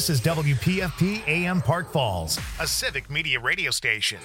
This is WPFP AM Park Falls, a civic media radio station.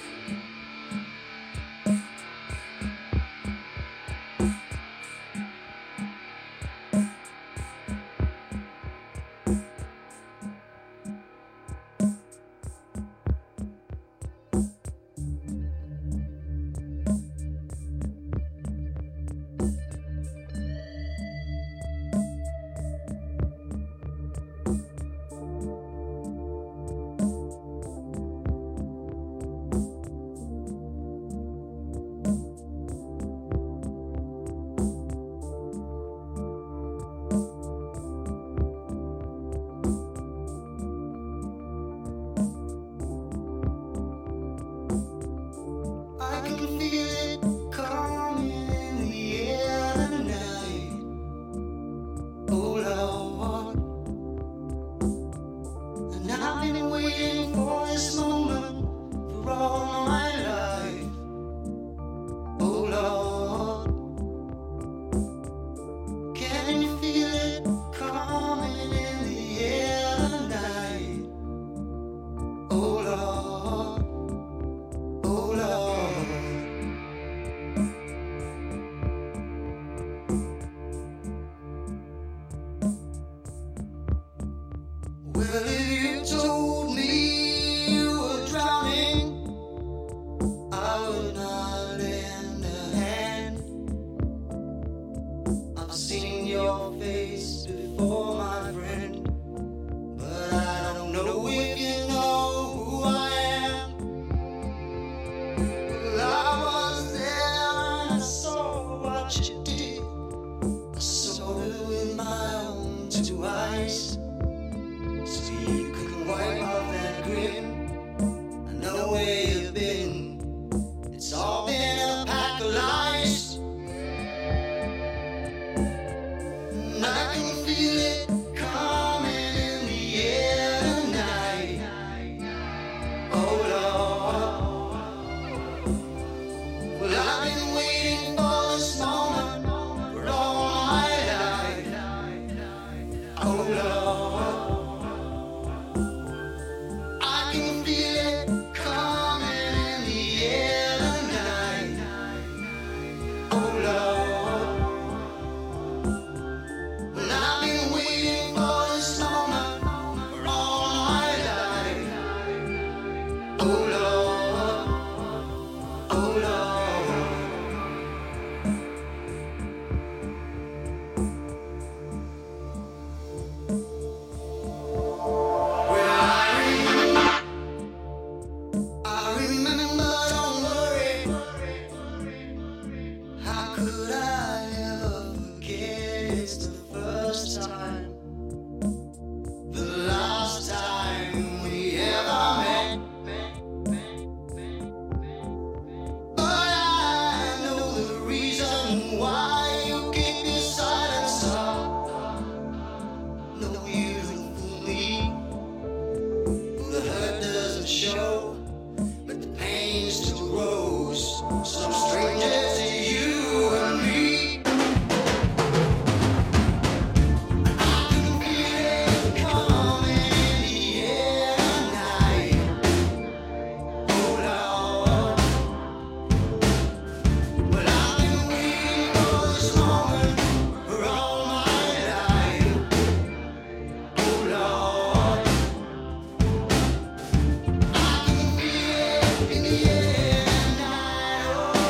In the end,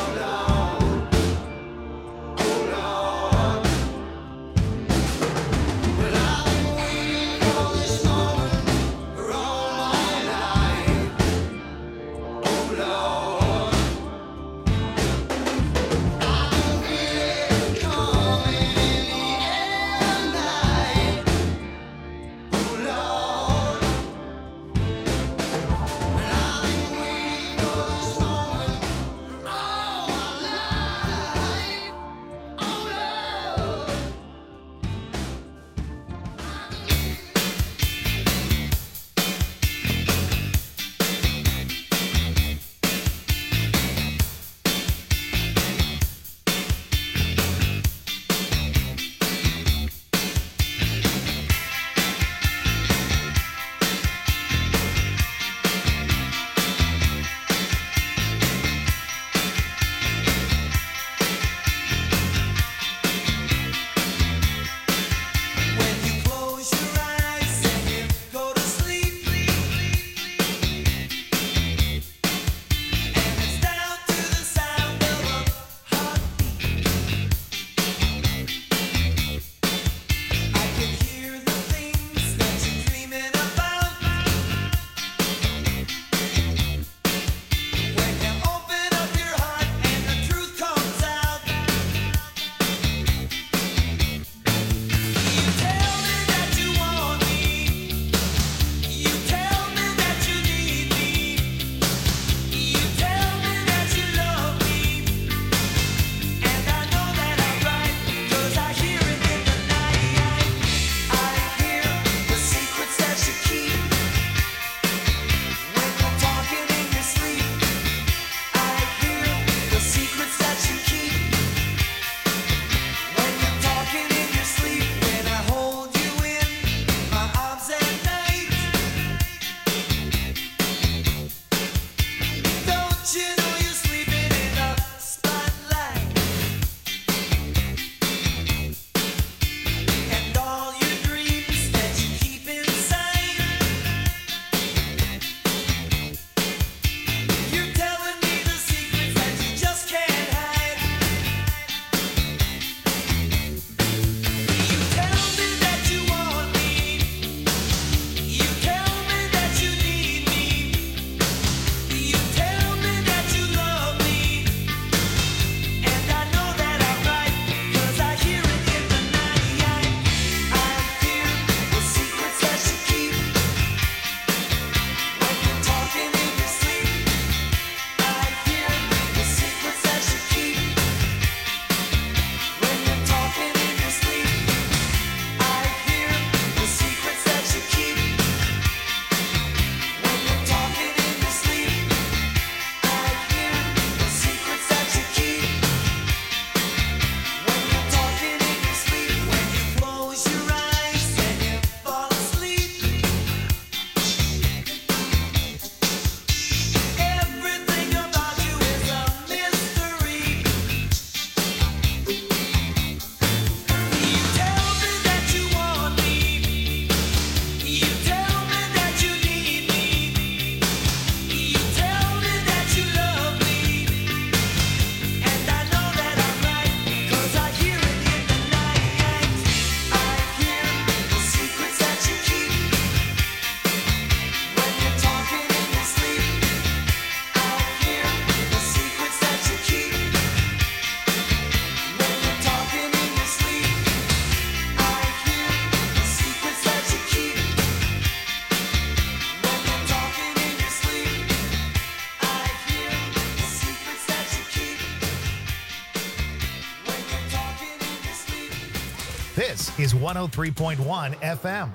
This is 103.1 FM.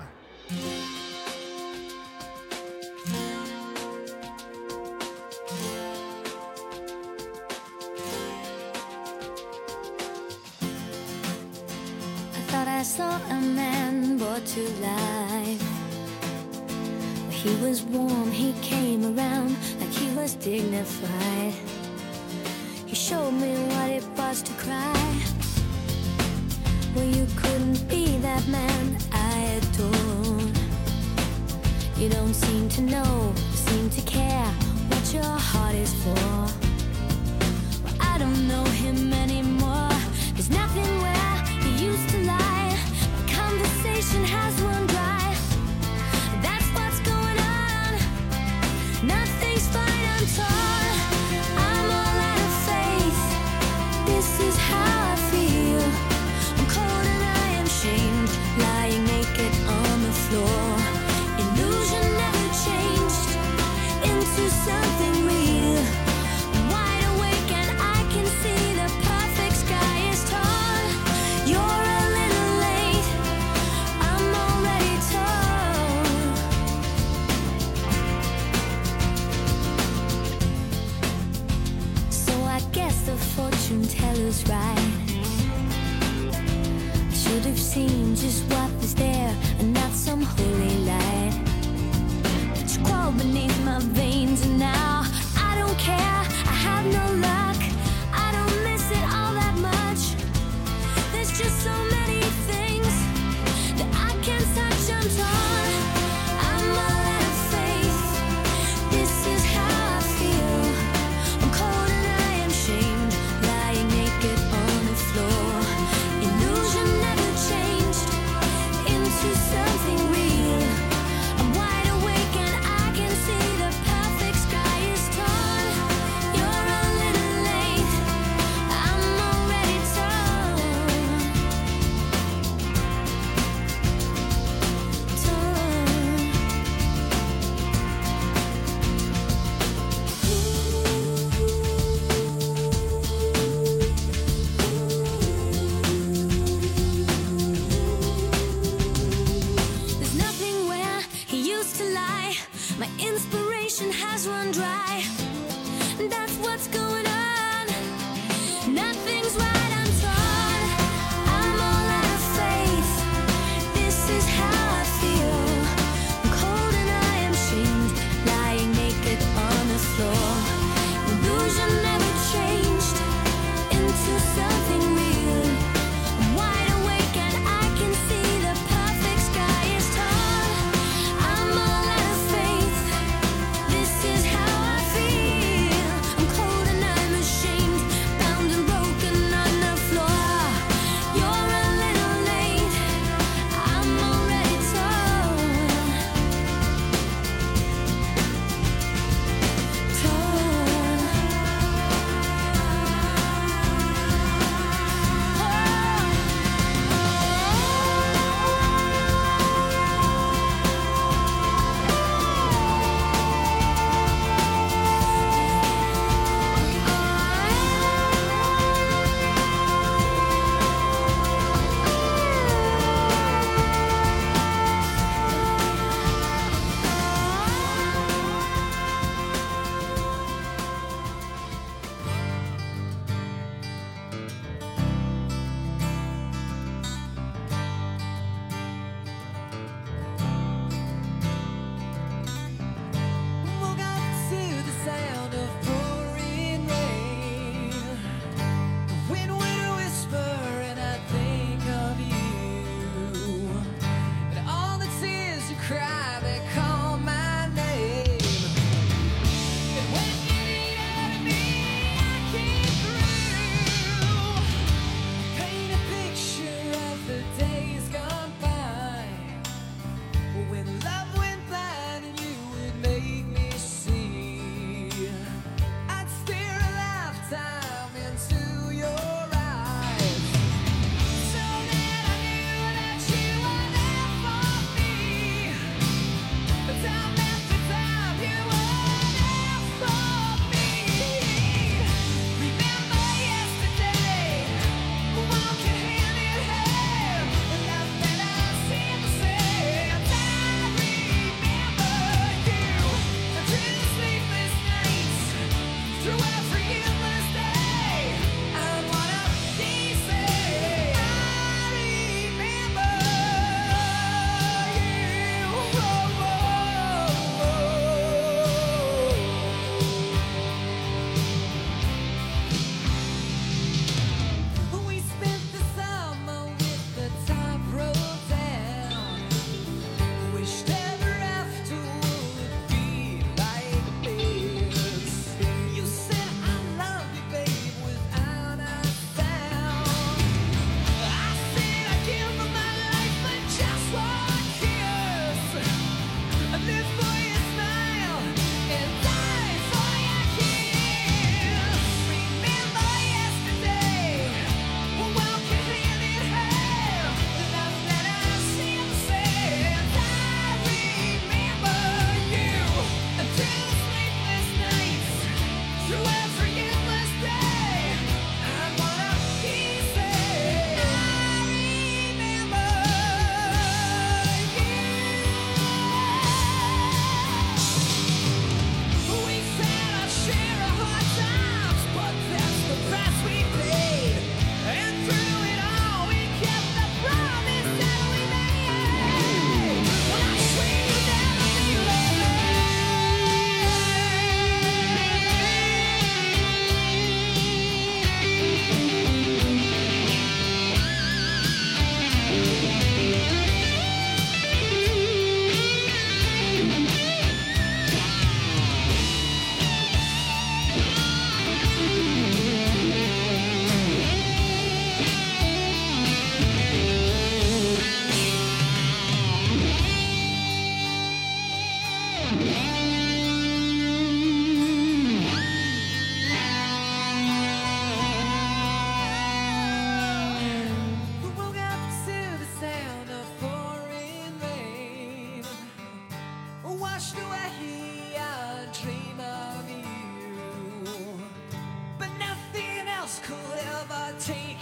I saw a man brought to life. He was warm, he came around like he was dignified. He showed me what it was to cry. Well, you couldn't be that man I adored. You don't seem to know, seem to care what your heart is for. Well, I don't know him anymore. There's nothing where he used to lie. Conversation has run dry. That's what's going on. Nothing's fine, I'm torn. I'm all out of faith. This is how I feel. I'm cold and I am shamed, lying naked on the floor. Illusion never changed into something real. I'm wide awake and I can see the perfect sky is torn. You're a little late. I'm already torn. So I guess the fortune teller's right. I should have seen just what was there and not some holy light. But you crawl beneath my veins and now I don't care. I have no luck. I don't miss it all that much. There's just so many things that I can't touch. I'm torn. I'm all out of faith. This is how I feel. I'm cold and I am shamed, lying naked on the floor. Illusion never changed into something real. I'm wide awake and I can see the perfect sky is torn. You're a little late. I'm already torn. There's nothing where he used to lie. My inspiration has run dry. That's what's going on. Nothing's right, I'm torn. I'm all out of faith. This is how I feel. I'm cold and I am shamed, lying naked on the floor. Illusion never changed into something real. I'm wide awake and I can see the perfect sky is torn. I'm all out of faith. This is how I feel. I'm cold and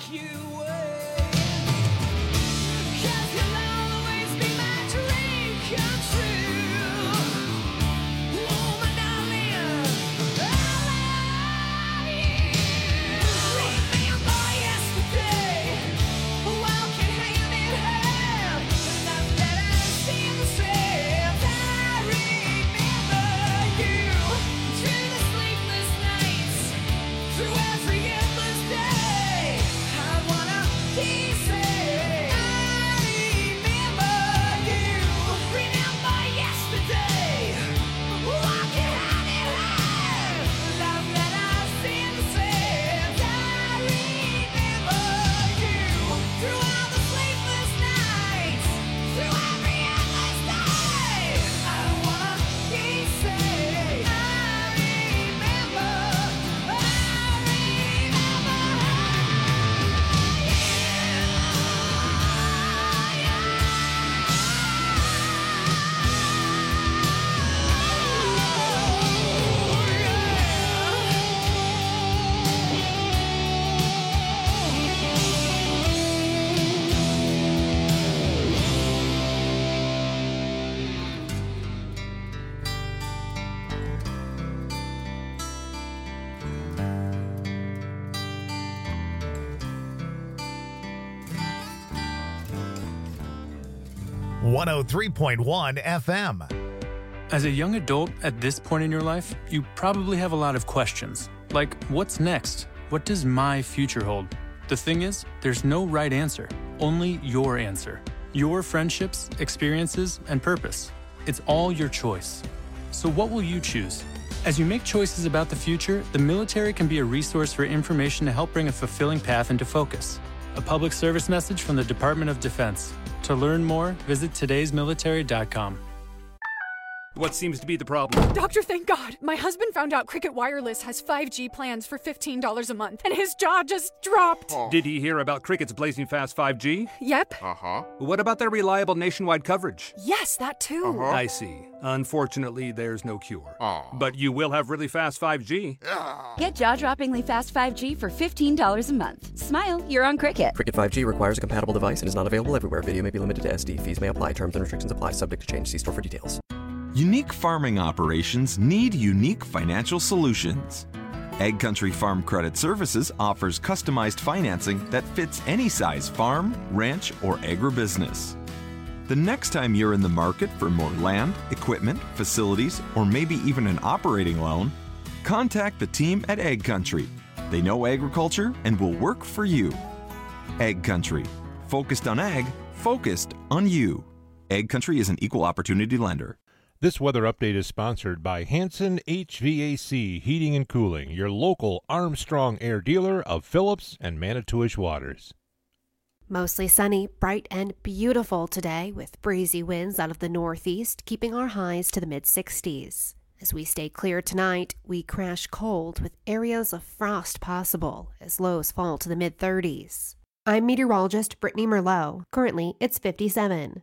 you away. 'Cause you'll always be my dream come true. Oh, my darling, I love you. Remember yesterday, walking hand in hand, love that I seem to say. I remember you through the sleepless nights, through every endless day. I wanna keep saying, I remember you. Remember yesterday, walking hand in hand, love that I seem to say. I remember you through all the sleepless nights, through every endless day. I wanna keep saying, I remember One 103.1 FM. As a young adult at this point in your life, you probably have a lot of questions. Like, what's next? What does my future hold? The thing is, there's no right answer, only your answer. Your friendships, experiences, and purpose. It's all your choice. So what will you choose? As you make choices about the future, the military can be a resource for information to help bring a fulfilling path into focus. A public service message from the Department of Defense. To learn more, visit todaysmilitary.com. What seems to be the problem? Doctor, thank God. My husband found out Cricket Wireless has 5G plans for $15 a month, and his jaw just dropped. Did he hear about Cricket's blazing fast 5G? Yep. What about their reliable nationwide coverage? Yes, that too. I see. Unfortunately, there's no cure. But you will have really fast 5G. Get jaw-droppingly fast 5G for $15 a month. Smile, you're on Cricket. Cricket 5G requires a compatible device and is not available everywhere. Video may be limited to SD. Fees may apply. Terms and restrictions apply. Subject to change. See store for details. Unique farming operations need unique financial solutions. Egg Country Farm Credit Services offers customized financing that fits any size farm, ranch, or agribusiness. The next time you're in the market for more land, equipment, facilities, or maybe even an operating loan, contact the team at Egg Country. They know agriculture and will work for you. Egg Country. Focused on ag, focused on you. Egg Country is an equal opportunity lender. This weather update is sponsored by Hanson HVAC Heating and Cooling, your local Armstrong Air dealer of Phillips and Manitowish waters. Mostly sunny, bright, and beautiful today, with breezy winds out of the northeast, keeping our highs to the mid-60s. As we stay clear tonight, we crash cold with areas of frost possible as lows fall to the mid-30s. I'm meteorologist Brittany Merlot. Currently, it's 57.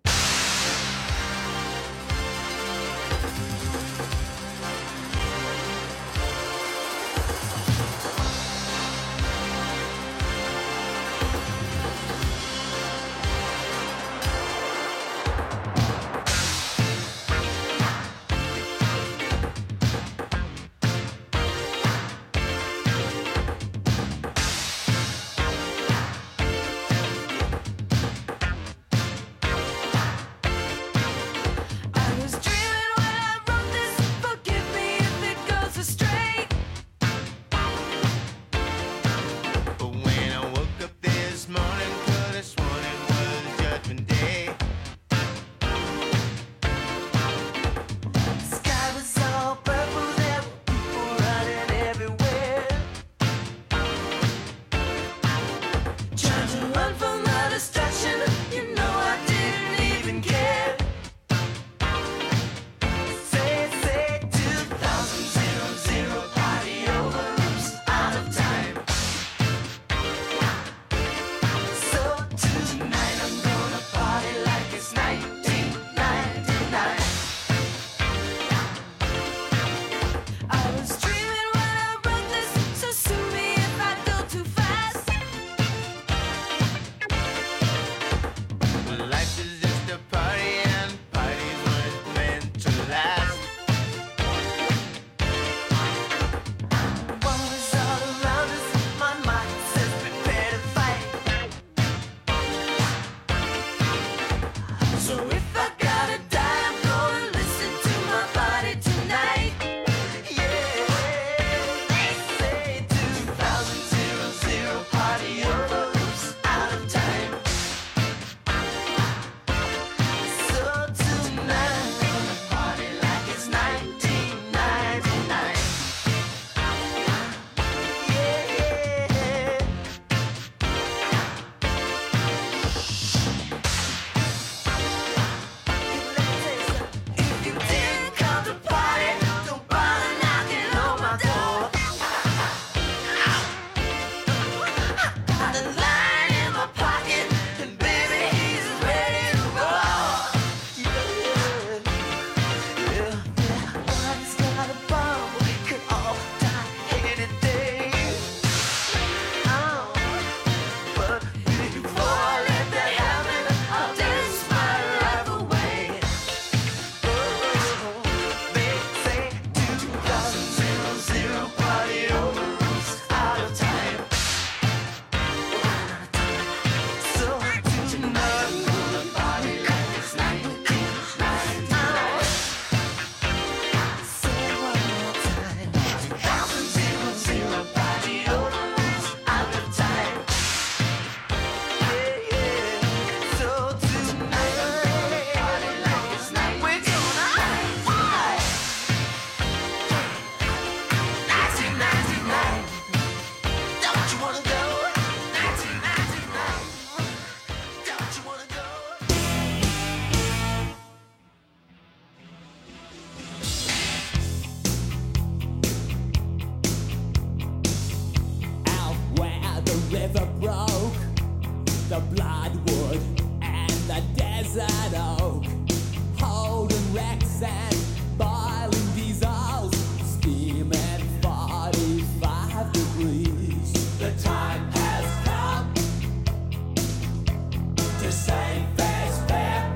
river broke, the bloodwood and the desert oak, holding wrecks and boiling diesels, steaming 45 degrees. The time has come to save fair's fair,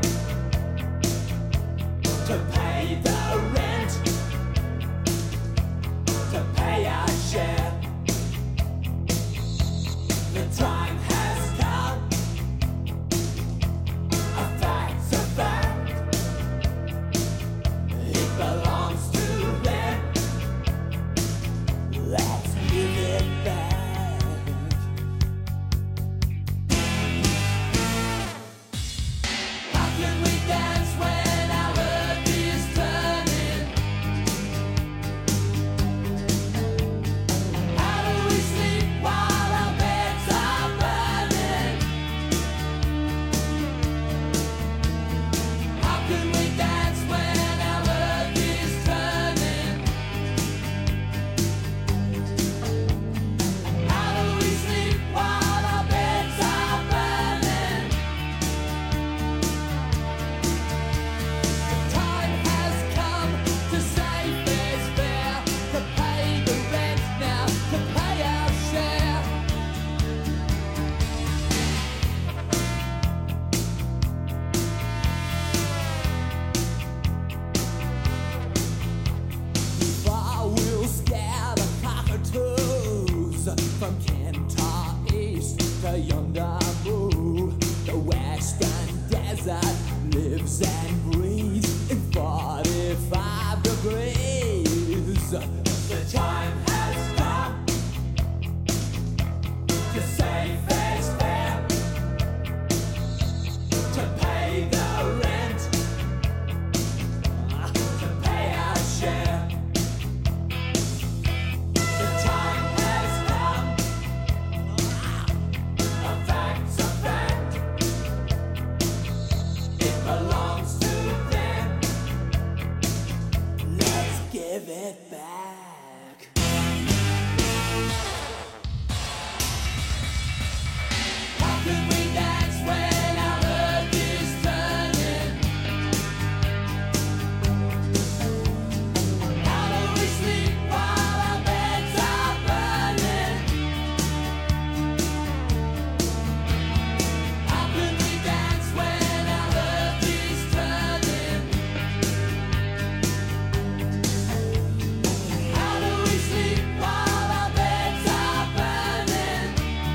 to pay the rent, to pay our share. The time has come, a fact's a fact, it belongs to them, let's give it back. How can we dance when our earth is turning? How do we sleep while our beds are burning? How can we dance when our earth is turning? How do we sleep while our beds are burning? The time has come to save fair's fair, to pay the rent now, to pay our share. Far we'll scare the cockatoos from Kentar East to Yondamu. The western desert lives and breathes in 45 degrees. The time has come to save fair's fair, to pay the rent, to pay our share. The time has come, a fact's a fact, it belongs to them, let's give it back. How can we dance when our earth is turning? How do we sleep while our beds are burning? How can we dance when our earth is turning? How do we sleep while our beds are burning?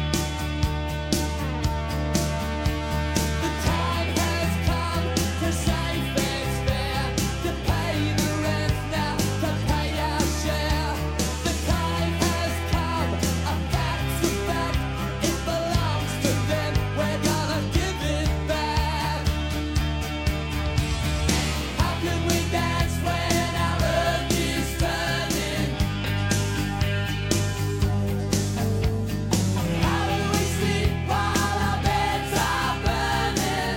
The time has come to save fair's fair, to pay the rent now, to pay our share. The time has come, a fact's a fact, it belongs to them, we're gonna give it back. How can we dance when our earth is turning? How do we sleep while our beds are burning?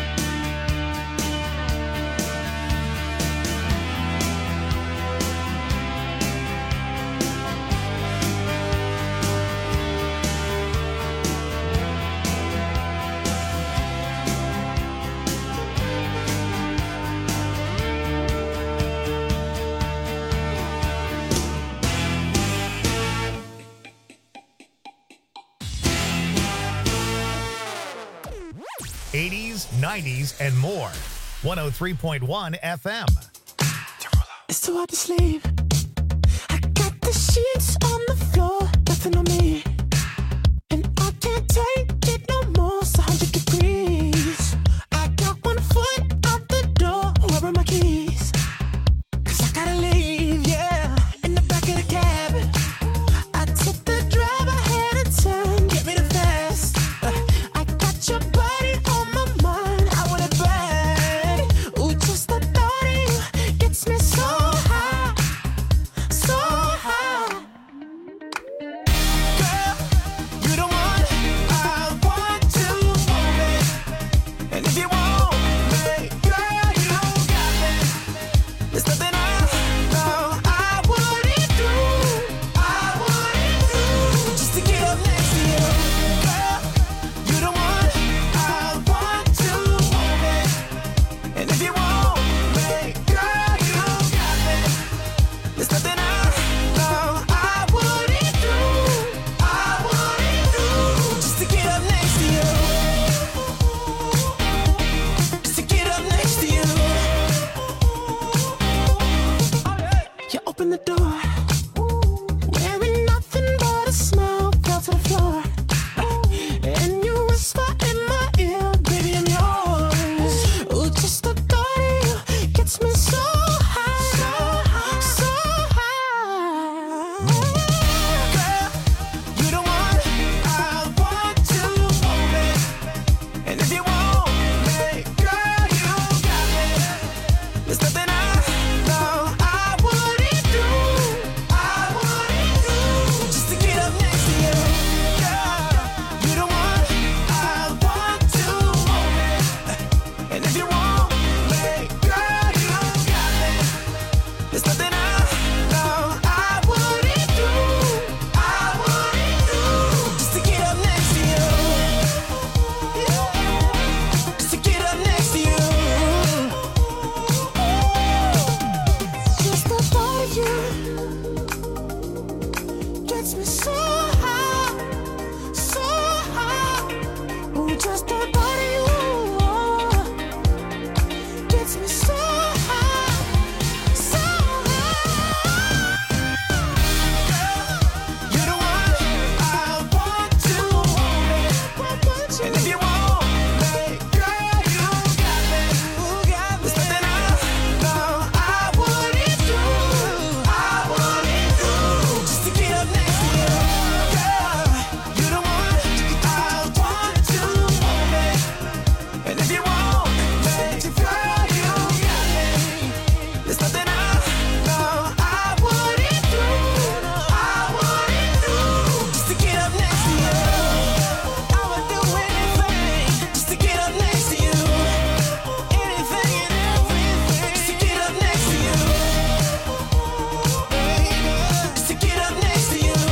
'80s, '90s, and more. 103.1 FM. It's too hard to sleep. I got the sheets on the floor, nothing on me. And I can't take it no more, it's 100 degrees. I got one foot out the door, where are my keys? 'Cause I gotta leave, yeah, in the back of the cab. I took the drive, I had a turn, get me the fast. I got your body on my mind, I want it bad. Ooh, just the thought of you gets me so high. gets me so high, so high. Ooh, just the thought of you gets me so high, so high. You're the one I want to want, and if you want me, girl, you got me. There's nothing I know I wouldn't do, just to get up next to you. Girl, you're the one I want to want me, and if you want me, girl, you got me. There's nothing I know I wouldn't do, just to get up next to you. I would do anything just to get up next to you. Anything and everything just to get up next to you. Just to get up next to you.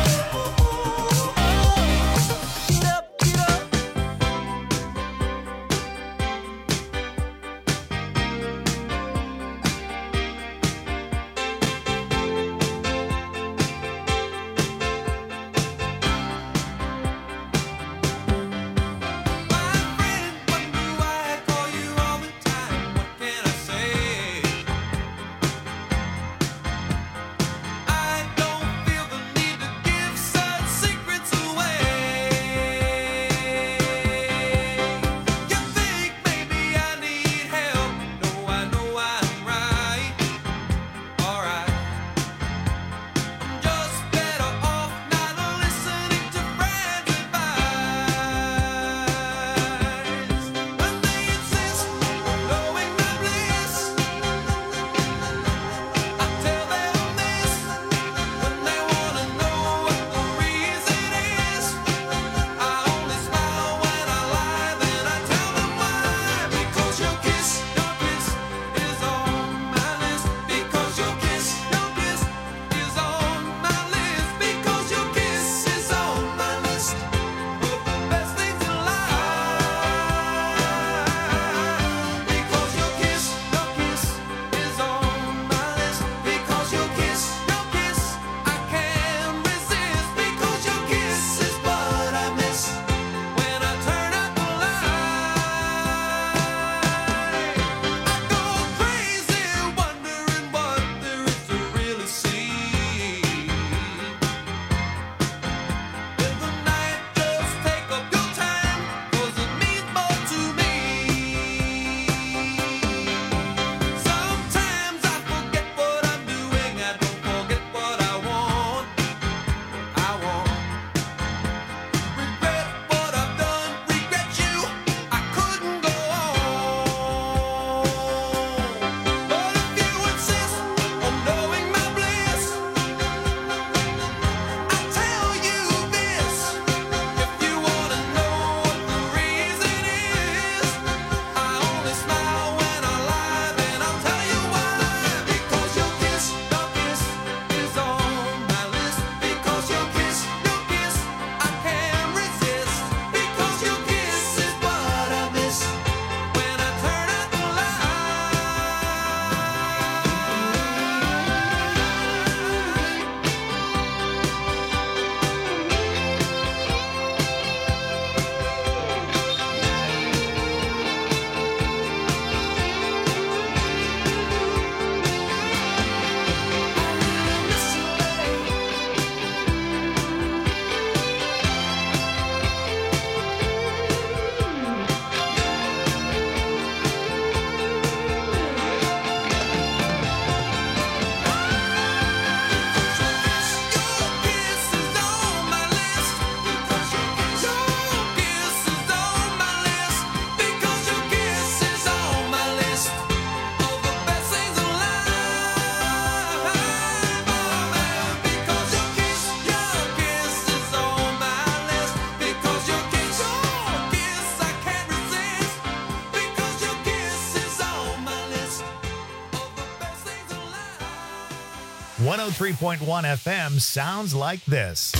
Get up, get up. .1 FM sounds like this.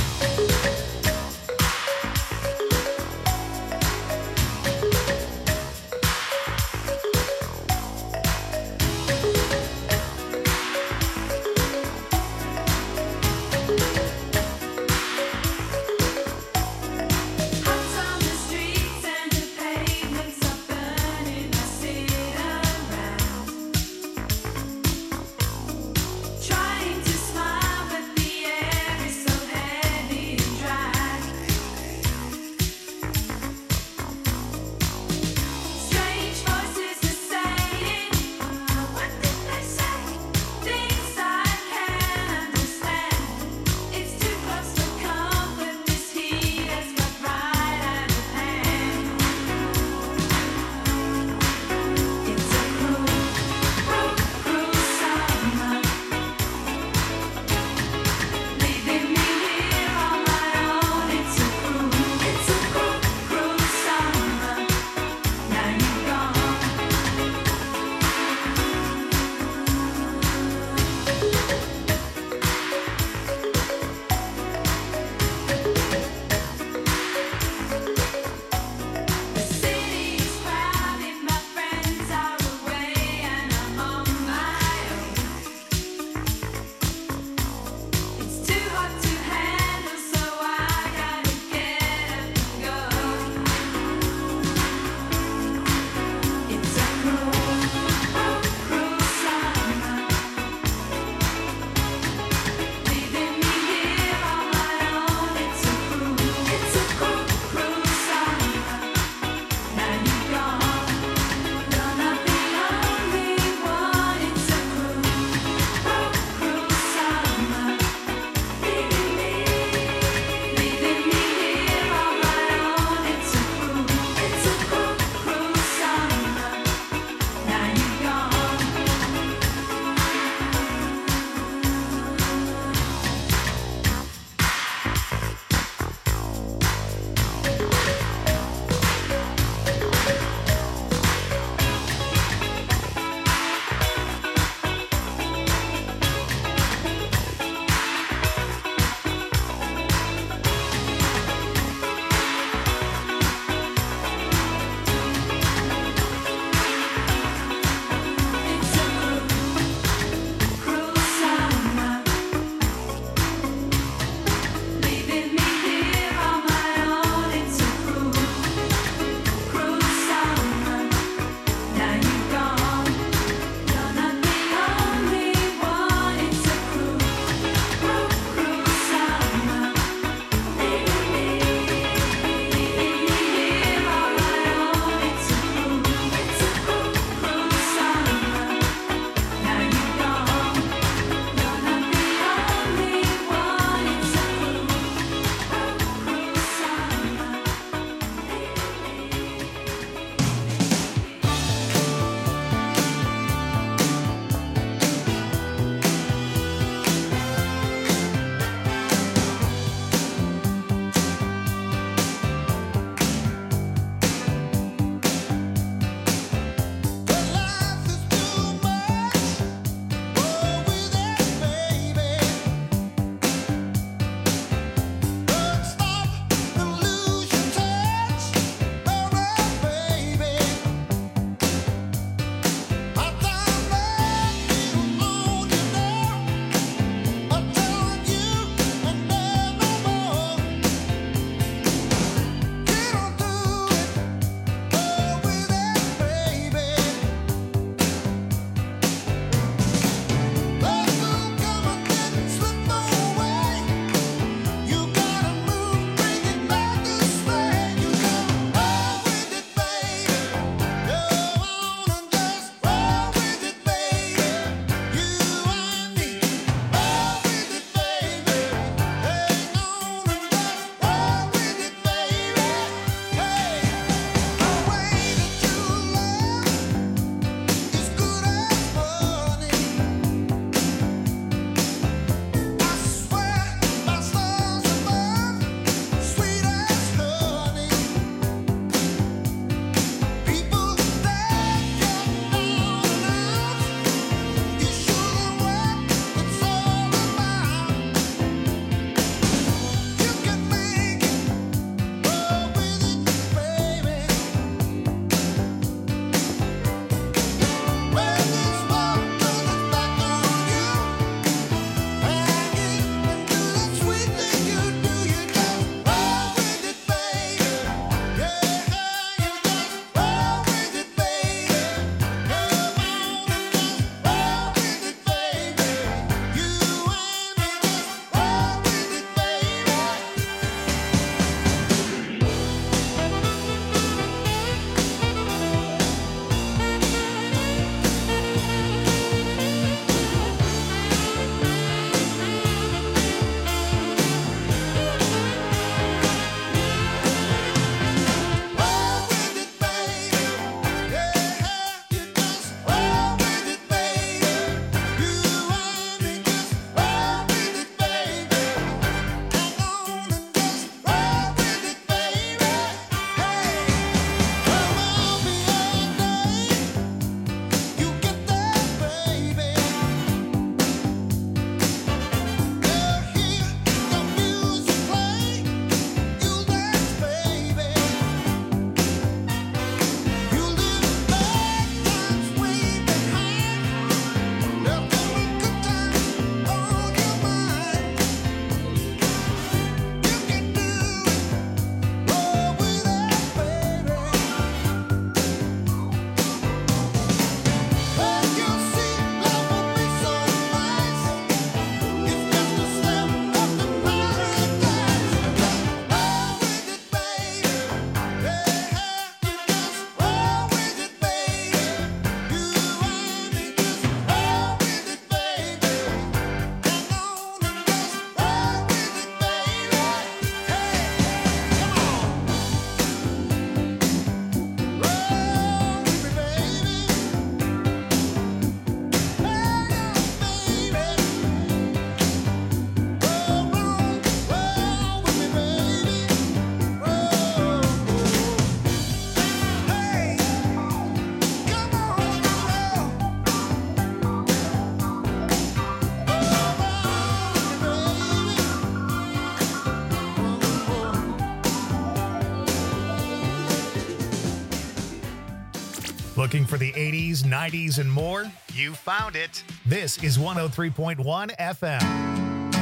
Looking for the 80s, 90s, and more? You found it. This is 103.1 FM.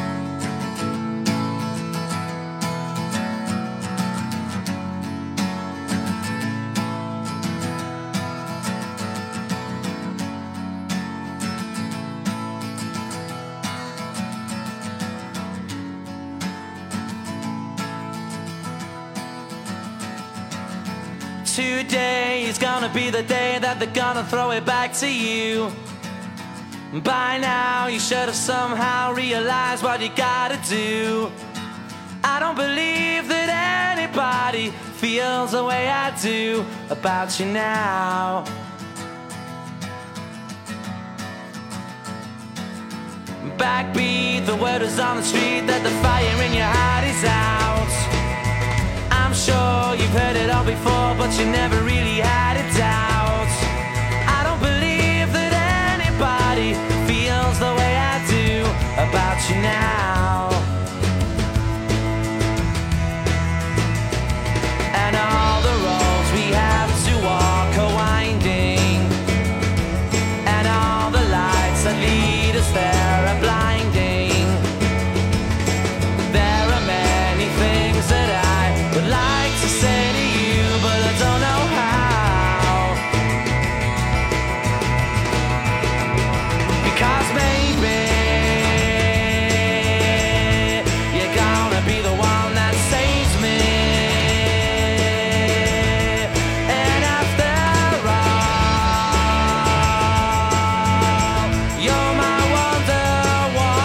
Today is gonna be the day that they're gonna throw it back to you. By now you should have somehow realized what you gotta do. I don't believe that anybody feels the way I do about you now. Backbeat, the word is on the street that the fire in your heart is out. I'm sure you've heard it all before, but you never really had a doubt. I don't believe that anybody feels the way I do about you now. And all the roads we have to walk are winding, and all the lights that lead us there are blinding. There are many things that I would like to say to you, but I don't know how. Because maybe you're gonna be the one that saves me. And after all, you're my wonderwall.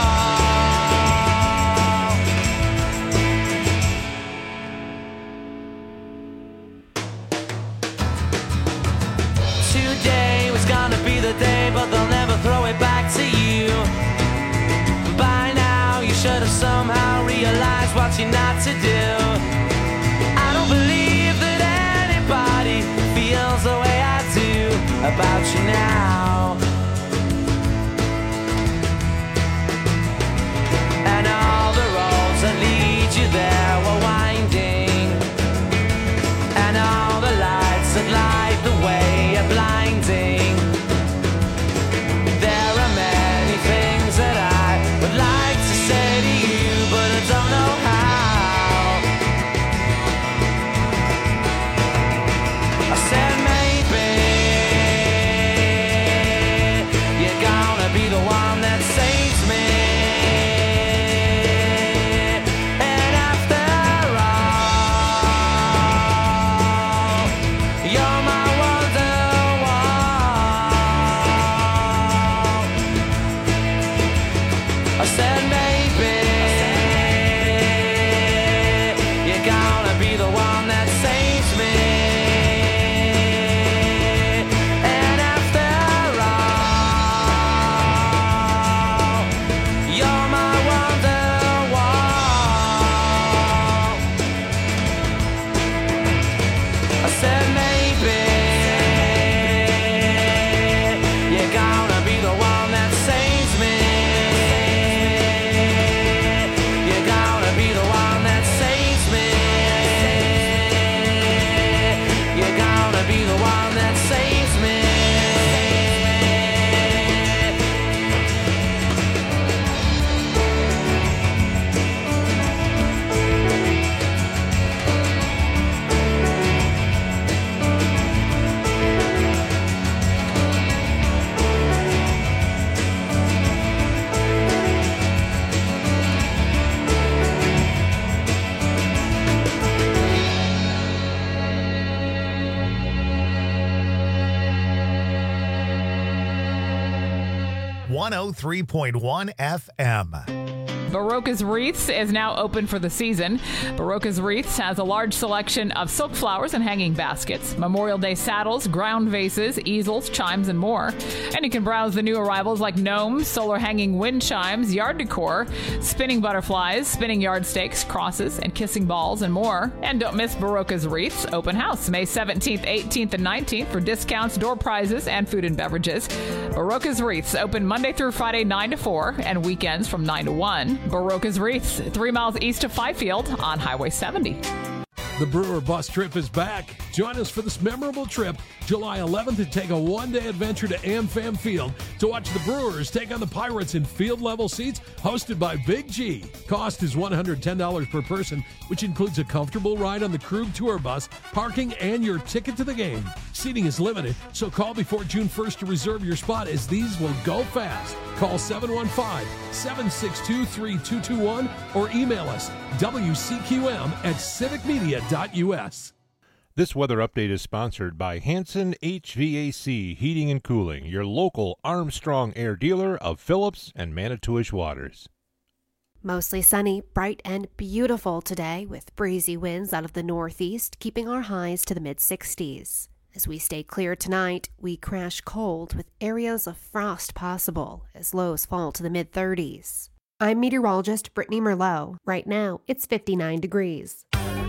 Today was gonna be the day, but they'll never throw it back to you. By now you should have somehow realized what you're not to do. I don't believe that anybody feels the way I do about you now. And all the roads that lead you there were winding, and all the lights that light the way are blinding. There are many things that I would like to say to you, but I don't know how. I said maybe you're gonna be the one that saves me. And after all, you're my wonderwall. I said maybe you're gonna be the one that saves me. And after all, you're my wonderwall. I said maybe you're gonna be the one that saves me. You're gonna be the one that saves me. You're gonna be the one that saves me. .1 FM. Barocas Wreaths is now open for the season. Barocas Wreaths has a large selection of silk flowers and hanging baskets, Memorial Day saddles, ground vases, easels, chimes, and more. And you can browse the new arrivals like gnomes, solar hanging wind chimes, yard decor, spinning butterflies, spinning yard stakes, crosses, and kissing balls, and more. And don't miss Barocas Wreaths open house May 17th, 18th, and 19th for discounts, door prizes, and food and beverages. Barocas Wreaths open Monday through Friday 9 to 4 and weekends from 9 to 1. Barocas Wreaths, 3 miles east of Fifield on Highway 70. The Brewer Bus Trip is back. Join us for this memorable trip July 11th to take a one-day adventure to AmFam Field to watch the Brewers take on the Pirates in field-level seats hosted by Big G. Cost is $110 per person, which includes a comfortable ride on the Krug Tour Bus, parking, and your ticket to the game. Seating is limited, so call before June 1st to reserve your spot as these will go fast. Call 715-762-3221 or email us wcqm@civicmedia.us. This weather update is sponsored by Hanson HVAC Heating and Cooling, your local Armstrong Air dealer of Phillips and Manitowish waters. Mostly sunny, bright and beautiful today with breezy winds out of the northeast, keeping our highs to the mid-60s. As we stay clear tonight, we crash cold with areas of frost possible as lows fall to the mid-30s. I'm meteorologist Brittany Merlot. Right now, it's 59 degrees.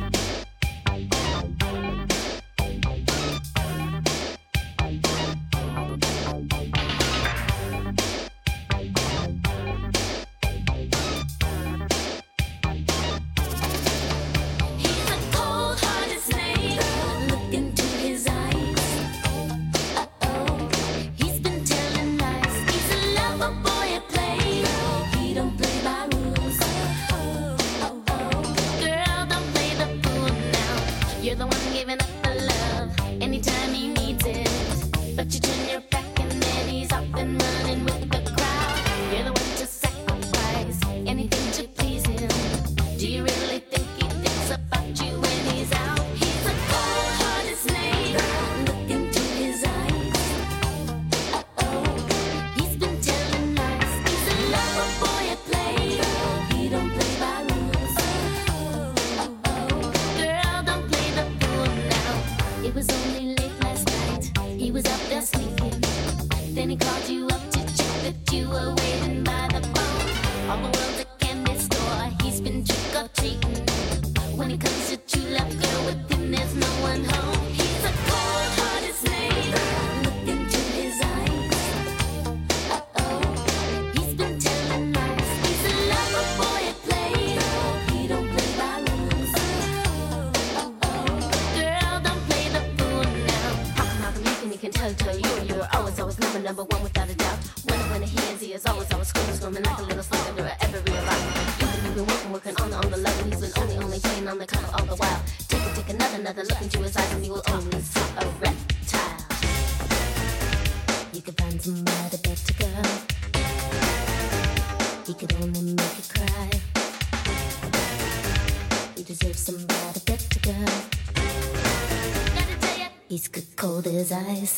He's good cold as ice.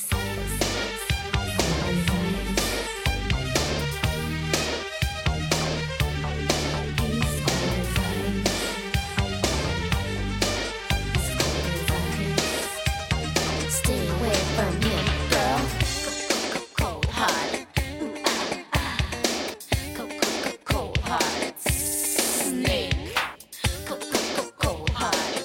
Stay away from him, girl. Cold-hearted. Cold-hearted snake. Cold-hearted.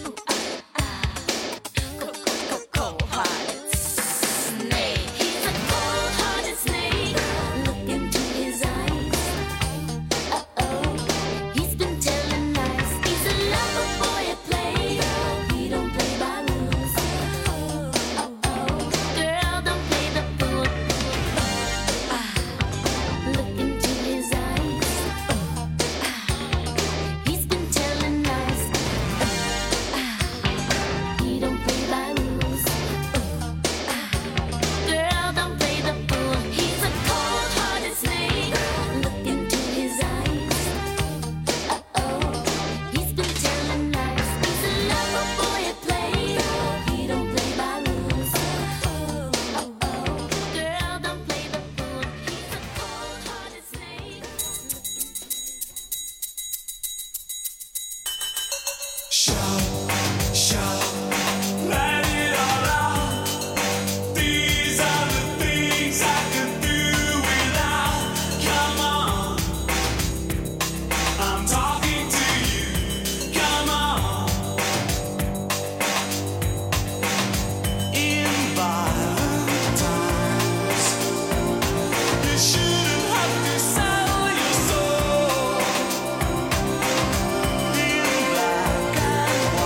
Cold-hearted snake. He's a cold-hearted snake. Look into his eyes. He's been telling lies. He's a lover boy at play. He don't play by rules. Girl, don't play the fool. Look into his eyes. He's been telling lies. He don't play by rules. Girl, don't play the fool. He's a cold-hearted snake. Look into his eyes. He's been telling lies. He's a lover boy at play. He don't play by rules. Girl, don't play the fool. He's a cold-hearted snake. Let it all out. These are the things I can do without. Come on, I'm talking to you. Come on. In violent times, you shouldn't have to sell your soul. In black and white.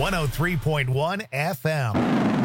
103.1 FM.